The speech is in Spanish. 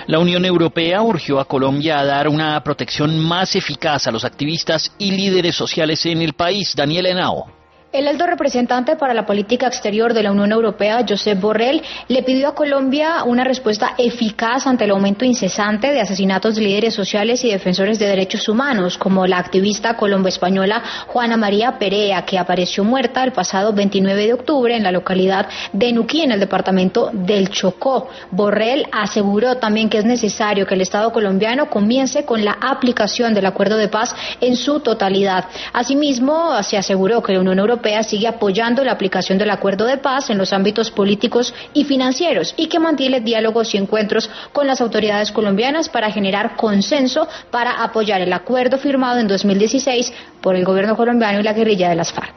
La Unión Europea urgió a Colombia a dar una protección más eficaz a los activistas y líderes sociales en el país. Daniel Henao. El alto representante para la política exterior de la Unión Europea, Josep Borrell, le pidió a Colombia una respuesta eficaz ante el aumento incesante de asesinatos de líderes sociales y defensores de derechos humanos, como la activista colombo-española Juana María Perea, que apareció muerta el pasado 29 de octubre en la localidad de Nuquí, en el departamento del Chocó. Borrell aseguró también que es necesario que el Estado colombiano comience con la aplicación del acuerdo de paz en su totalidad. Asimismo, se aseguró que la Unión Europea sigue apoyando la aplicación del acuerdo de paz en los ámbitos políticos y financieros y que mantiene diálogos y encuentros con las autoridades colombianas para generar consenso para apoyar el acuerdo firmado en 2016 por el gobierno colombiano y la guerrilla de las FARC.